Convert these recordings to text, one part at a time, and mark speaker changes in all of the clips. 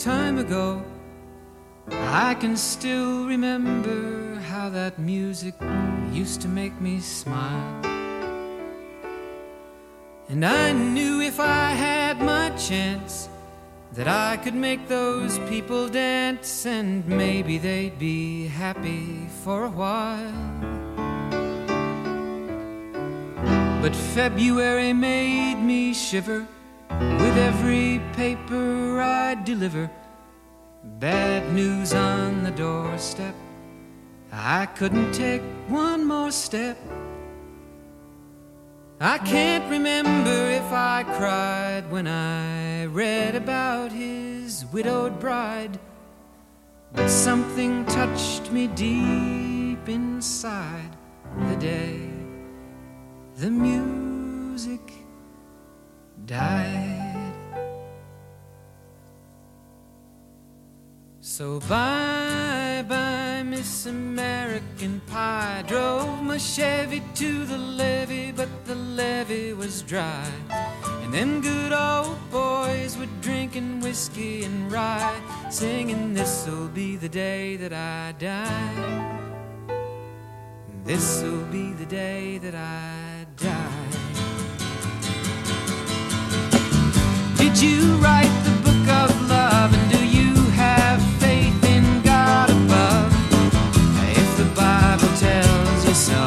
Speaker 1: time ago, I can still remember how that music used to make me smile. And I knew if I had my chance that I could make those people dance, and maybe they'd be happy for a while. But February made me shiver with every paper I'd deliver. Bad news on the doorstep, I couldn't take one more step. I can't remember if I cried when I read about his widowed bride, but something touched me deep inside the day the music died. So bye-bye, Miss American Pie. Drove my Chevy to the levee, but the levee was dry. And them good old boys were drinking whiskey and rye, singing, this'll be the day that I die. This'll be the day that I die. Did you write the book of love, and do you have faith in God above? If the Bible tells you so.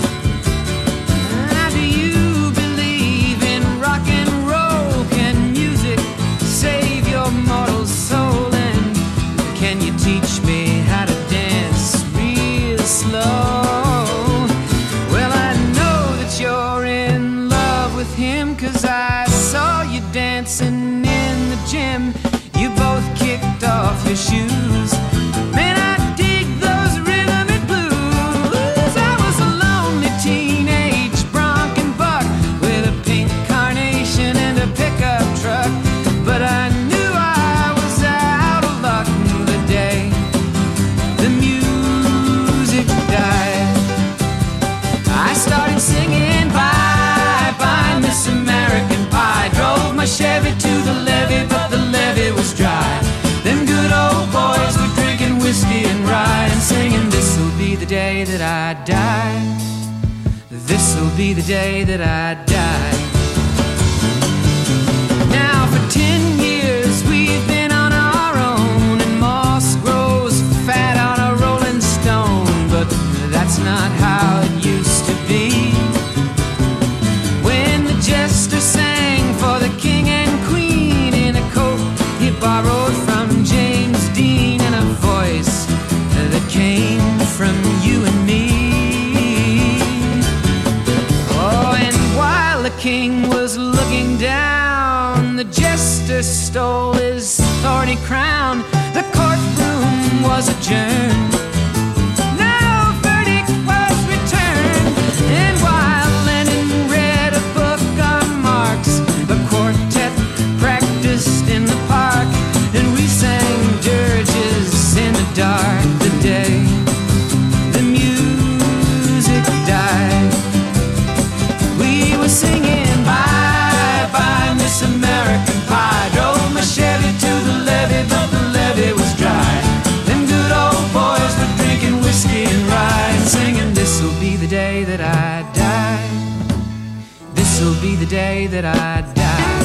Speaker 1: Do you believe in rock and roll? Can music save your mortal soul? And can you teach me how to dance real slow? Well, I know that you're in love with him, 'cause I saw you dancing in the gym. You both kicked off your shoes. Man, I dig those rhythm and blues. I was a lonely teenage bronc and buck with a pink carnation and a pickup truck, but I knew I was out of luck the day the music died. I started singing bye-bye, Miss American Pie. Drove my Chevy to the levee, but the levee was dry. Them good old boys were drinking whiskey and rye, and singing, this'll be the day that I die. This'll be the day that I die. Now for 10 years we've been on our own, and moss grows fat on a rolling stone, but that's not how it used to be. When the jester sang for the king and queen in a coat he borrowed from James Dean, and a voice that came from you and me. Oh, and while the king was looking down, the jester stole his thorny crown. The courtroom was adjourned. No verdict was returned. And while Lenin read a book on Marx, the quartet practiced in the park, and we sang dirges in the dark the day the music died. We were singing bye-bye, Miss American Pie. Drove my Chevy to the levee, but the levee was dry. Them good old boys were drinking whiskey and rye, and singing, this'll be the day that I die. This'll be the day that I die.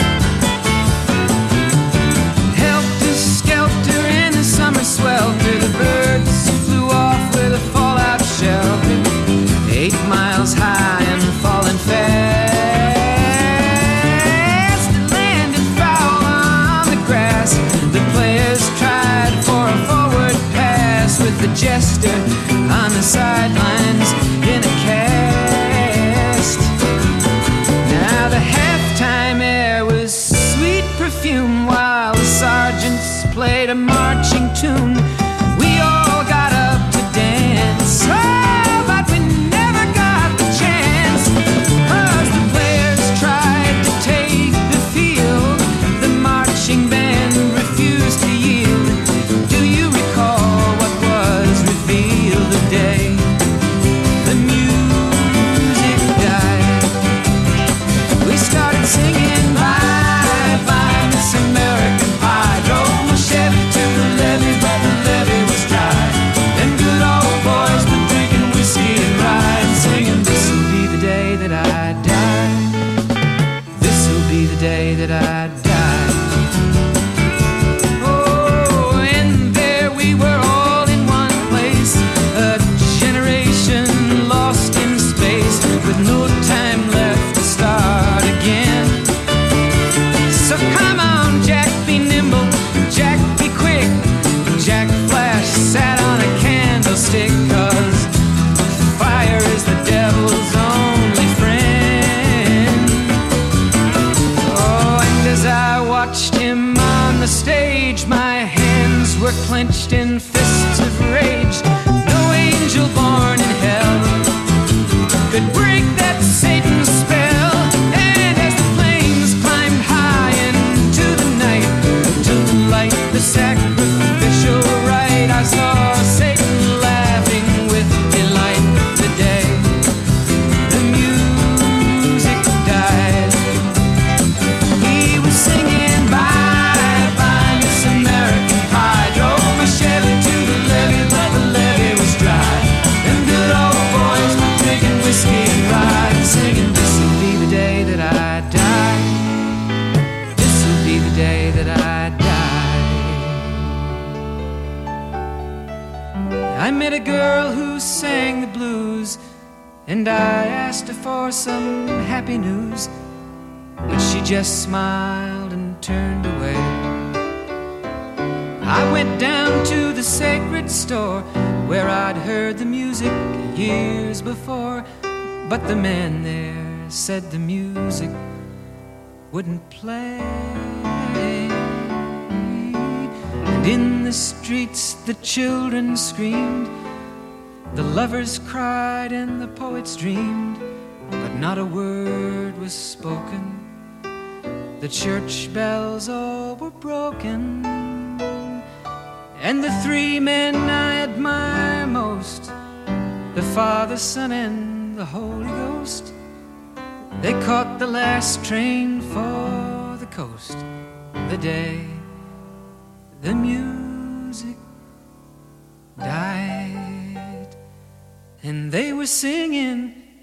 Speaker 1: Helter-skelter in the summer swelter, the birds flew off with a fallout shelter. 8 miles high and falling fast. It landed foul on the grass. The players tried for a forward pass, with the jester on the sidelines in a cast. Now the halftime air was sweet perfume, while the sergeants played a marching tune. We all got up to dance, oh, but we never got the chance, 'cause the players tried to take the field. The marching band refused to yield. Do you recall what was revealed the day the music died? We started singing bye-bye, Miss American Pie. Drove my I died. Oh, and there we were all in one place, a generation lost in space, with no time left to start again. So come on, Jack, be nimble, Jack, be quick. Jack Flash sat on a candlestick, 'cause fire is the devil's only friend. Oh, and as I watched him on the stage, my hands were clenched in fists of rage. No angel born in hell could break that Satan's spell. And as the flames climbed high into the night to light the sacrificial rite, I saw Satan laughing with delight. The day the music died, he was singing bye bye Miss American Pie. Drove my Chevy to the levee, but the levee was dry. Them good old boys were drinking whiskey and rye, singing, this'll be the day that I die. This'll be the day that I die. I met a girl who sang the blues, and I asked her for some happy news, but she just smiled and turned away. I went down to the sacred store where I'd heard the music years before, but the man there said the music wouldn't play. And in the streets the children screamed, the lovers cried and the poets dreamed, but not a word was spoken. The church bells all were broken, and the three men I admire most, the Father, Son, and the Holy Ghost, they caught the last train for the coast. The day the music died, and they were singing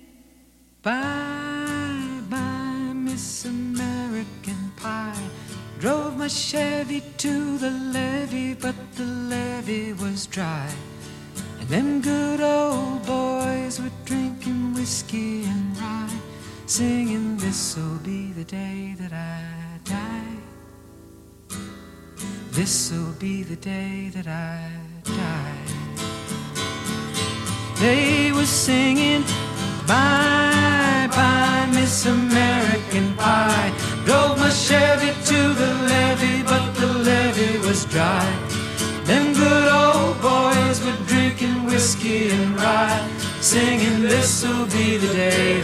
Speaker 1: bye bye Miss American Pie. Drove my Chevy to the levee, but the levee was dry. And them good old boys were drinking whiskey and rye, singing, this'll be the day that I die. This'll be the day that I die. They were singing bye bye Miss American Pie. Drove my Chevy to the levee, but the levee was dry. Them good old boys were drinking whiskey and rye, singing, this'll be the day